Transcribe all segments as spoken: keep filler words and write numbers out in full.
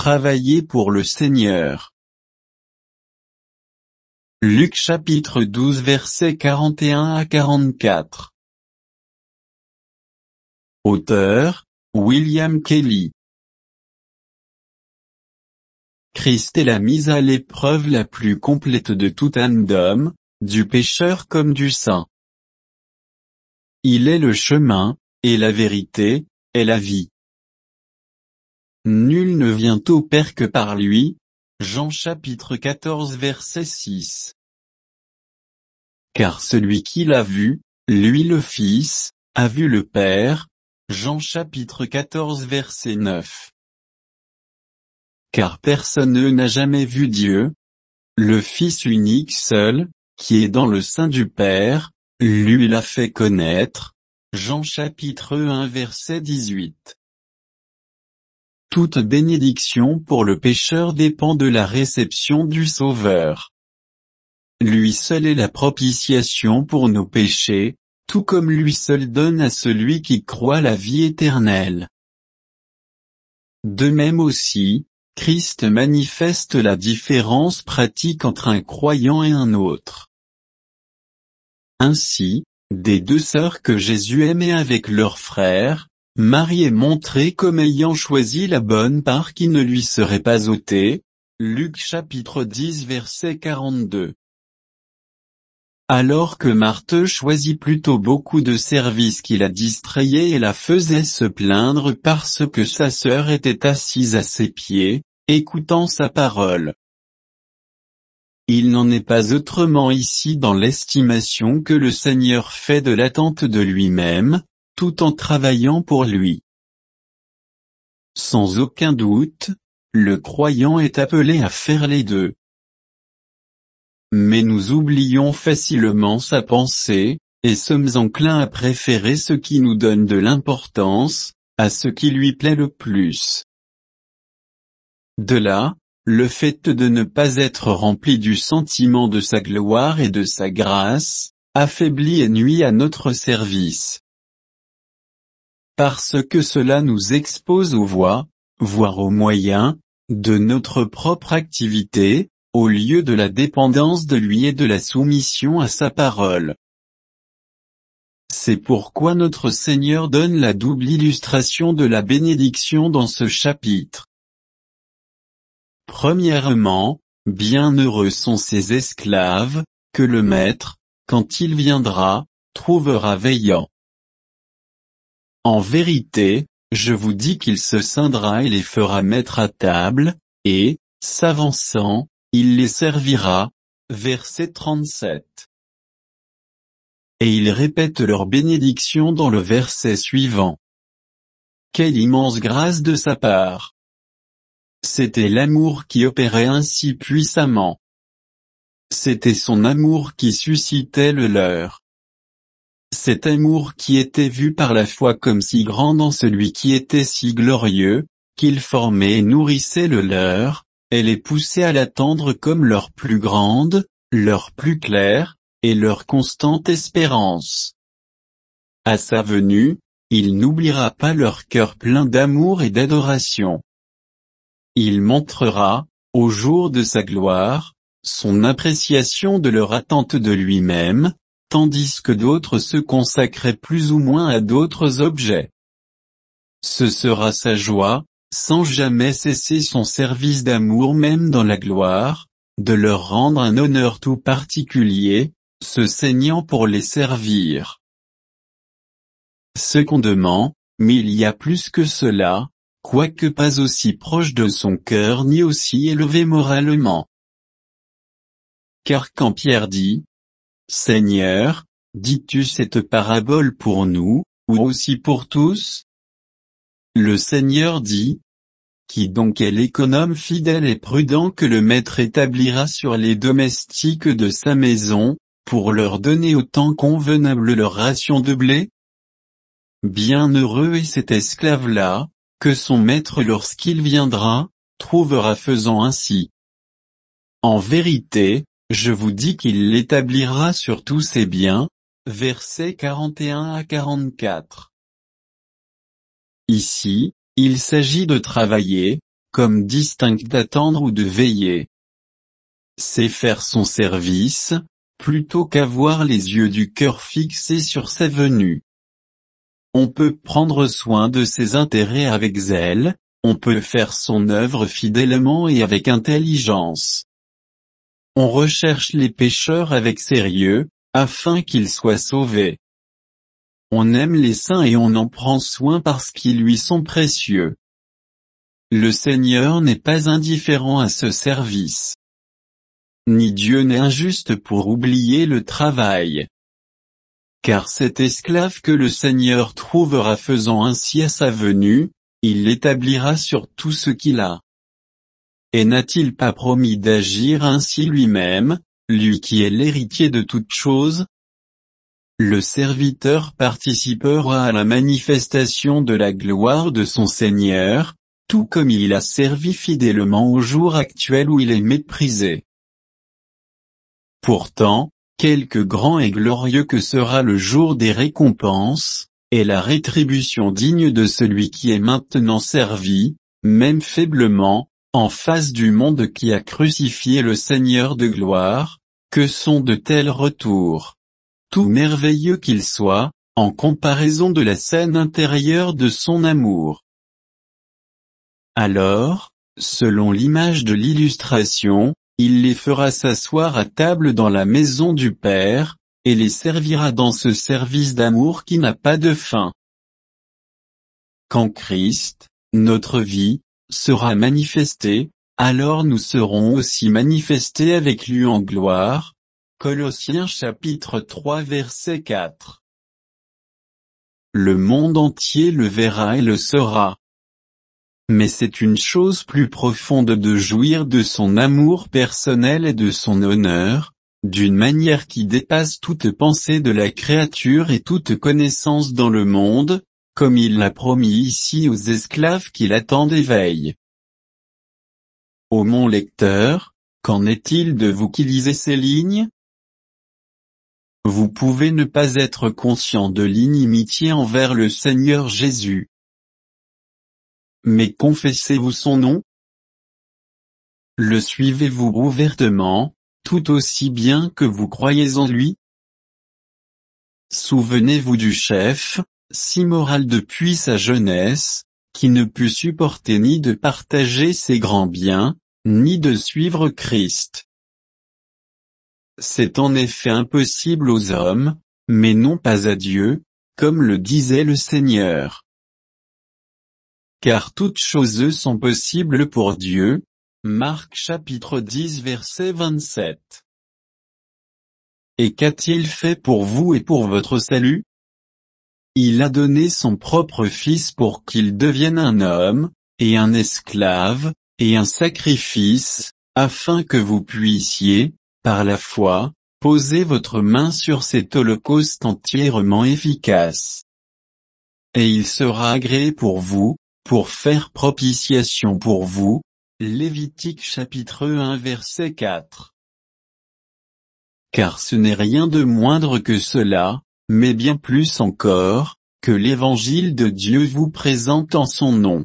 travailler pour le Seigneur. Luc chapitre douze versets quarante et un à quarante-quatre. Auteur, William Kelly. Christ est la mise à l'épreuve la plus complète de toute âme d'homme, du pécheur comme du saint. Il est le chemin, et la vérité, et la vie. Nul ne vient au Père que par lui. Jean chapitre quatorze verset six. Car celui qui l'a vu, lui le Fils, a vu le Père. Jean chapitre quatorze verset neuf. Car personne n'a jamais vu Dieu. Le Fils unique seul, qui est dans le sein du Père, lui l'a fait connaître. Jean chapitre un verset dix-huit. Toute bénédiction pour le pécheur dépend de la réception du Sauveur. Lui seul est la propitiation pour nos péchés, tout comme lui seul donne à celui qui croit la vie éternelle. De même aussi, Christ manifeste la différence pratique entre un croyant et un autre. Ainsi, des deux sœurs que Jésus aimait avec leurs frères, Marie est montrée comme ayant choisi la bonne part qui ne lui serait pas ôtée. Luc chapitre dix verset quarante-deux. Alors que Marthe choisit plutôt beaucoup de services qui la distrayaient et la faisaient se plaindre parce que sa sœur était assise à ses pieds, écoutant sa parole. Il n'en est pas autrement ici dans l'estimation que le Seigneur fait de l'attente de lui-même, tout en travaillant pour lui. Sans aucun doute, le croyant est appelé à faire les deux. Mais nous oublions facilement sa pensée, et sommes enclins à préférer ce qui nous donne de l'importance, à ce qui lui plaît le plus. De là, le fait de ne pas être rempli du sentiment de sa gloire et de sa grâce, affaiblit et nuit à notre service. Parce que cela nous expose aux voies, voire aux moyens, de notre propre activité, au lieu de la dépendance de lui et de la soumission à sa parole. C'est pourquoi notre Seigneur donne la double illustration de la bénédiction dans ce chapitre. Premièrement, bienheureux sont ces esclaves, que le Maître, quand il viendra, trouvera veillant. En vérité, je vous dis qu'il se scindra et les fera mettre à table, et, s'avançant, il les servira. Verset trente-sept. Et il répète leur bénédiction dans le verset suivant. Quelle immense grâce de sa part! C'était l'amour qui opérait ainsi puissamment. C'était son amour qui suscitait le leur. Cet amour qui était vu par la foi comme si grand dans celui qui était si glorieux, qu'il formait et nourrissait le leur, et les poussait à l'attendre comme leur plus grande, leur plus claire, et leur constante espérance. À sa venue, il n'oubliera pas leur cœur plein d'amour et d'adoration. Il montrera, au jour de sa gloire, son appréciation de leur attente de lui-même, tandis que d'autres se consacraient plus ou moins à d'autres objets. Ce sera sa joie, sans jamais cesser son service d'amour même dans la gloire, de leur rendre un honneur tout particulier, se saignant pour les servir. Secondement, mais il y a plus que cela, quoique pas aussi proche de son cœur ni aussi élevé moralement. Car quand Pierre dit, « Seigneur, dis-tu cette parabole pour nous, ou aussi pour tous ?» Le Seigneur dit, « Qui donc est l'économe fidèle et prudent que le maître établira sur les domestiques de sa maison, pour leur donner au temps convenable leur ration de blé? Bienheureux est cet esclave-là, que son maître lorsqu'il viendra, trouvera faisant ainsi. En vérité, je vous dis qu'il l'établira sur tous ses biens. » Versets quarante et un à quarante-quatre. Ici, il s'agit de travailler, comme distinct d'attendre ou de veiller. C'est faire son service, plutôt qu'avoir les yeux du cœur fixés sur sa venue. On peut prendre soin de ses intérêts avec zèle, on peut faire son œuvre fidèlement et avec intelligence. On recherche les pécheurs avec sérieux, afin qu'ils soient sauvés. On aime les saints et on en prend soin parce qu'ils lui sont précieux. Le Seigneur n'est pas indifférent à ce service. Ni Dieu n'est injuste pour oublier le travail. Car cet esclave que le Seigneur trouvera faisant ainsi à sa venue, il l'établira sur tout ce qu'il a. Et n'a-t-il pas promis d'agir ainsi lui-même, lui qui est l'héritier de toutes choses? Le serviteur participera à la manifestation de la gloire de son Seigneur, tout comme il a servi fidèlement au jour actuel où il est méprisé. Pourtant, quelque grand et glorieux que sera le jour des récompenses, et la rétribution digne de celui qui est maintenant servi, même faiblement, en face du monde qui a crucifié le Seigneur de gloire, que sont de tels retours, tout merveilleux qu'ils soient, en comparaison de la scène intérieure de son amour. Alors, selon l'image de l'illustration, il les fera s'asseoir à table dans la maison du Père, et les servira dans ce service d'amour qui n'a pas de fin. Quand Christ, notre vie, sera manifesté, alors nous serons aussi manifestés avec lui en gloire. Colossiens chapitre trois verset quatre. Le monde entier le verra et le saura. Mais c'est une chose plus profonde de jouir de son amour personnel et de son honneur, d'une manière qui dépasse toute pensée de la créature et toute connaissance dans le monde, comme il l'a promis ici aux esclaves qui l'attendent et veillent. Ô mon lecteur, qu'en est-il de vous qui lisez ces lignes? Vous pouvez ne pas être conscient de l'inimitié envers le Seigneur Jésus. Mais confessez-vous son nom? Le suivez-vous ouvertement, tout aussi bien que vous croyez en lui? Souvenez-vous du chef, si moral depuis sa jeunesse, qui ne put supporter ni de partager ses grands biens, ni de suivre Christ. C'est en effet impossible aux hommes, mais non pas à Dieu, comme le disait le Seigneur. Car toutes choses sont possibles pour Dieu. Marc chapitre dix verset vingt-sept. Et qu'a-t-il fait pour vous et pour votre salut? Il a donné son propre Fils pour qu'il devienne un homme, et un esclave, et un sacrifice, afin que vous puissiez, par la foi, poser votre main sur cet holocauste entièrement efficace. Et il sera agréé pour vous, pour faire propitiation pour vous. Lévitique chapitre un verset quatre. Car ce n'est rien de moindre que cela, mais bien plus encore, que l'évangile de Dieu vous présente en son nom.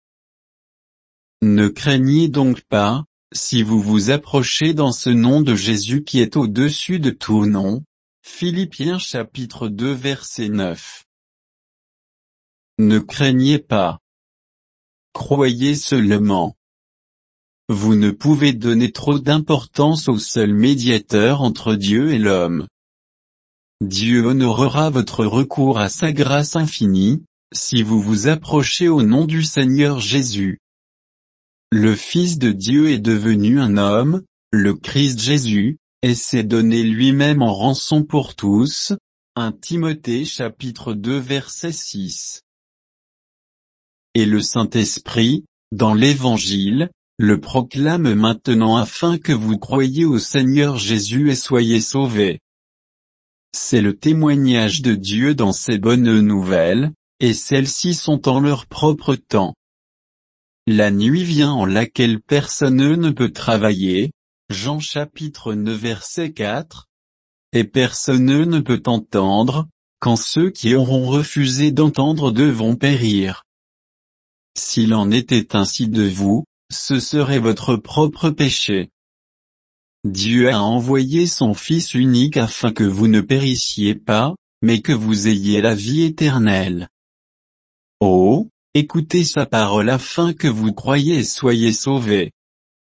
Ne craignez donc pas, si vous vous approchez dans ce nom de Jésus qui est au-dessus de tout nom. Philippiens chapitre deux verset neuf. Ne craignez pas. Croyez seulement. Vous ne pouvez donner trop d'importance au seul médiateur entre Dieu et l'homme. Dieu honorera votre recours à sa grâce infinie, si vous vous approchez au nom du Seigneur Jésus. Le Fils de Dieu est devenu un homme, le Christ Jésus, et s'est donné lui-même en rançon pour tous. un Timothée chapitre deux verset six. Et le Saint-Esprit, dans l'Évangile, le proclame maintenant afin que vous croyiez au Seigneur Jésus et soyez sauvés. C'est le témoignage de Dieu dans ces bonnes nouvelles, et celles-ci sont en leur propre temps. La nuit vient en laquelle personne ne peut travailler, Jean chapitre neuf verset quatre, et personne ne peut entendre, quand ceux qui auront refusé d'entendre devront périr. S'il en était ainsi de vous, ce serait votre propre péché. Dieu a envoyé son Fils unique afin que vous ne périssiez pas, mais que vous ayez la vie éternelle. Oh, écoutez sa parole afin que vous croyiez et soyez sauvés.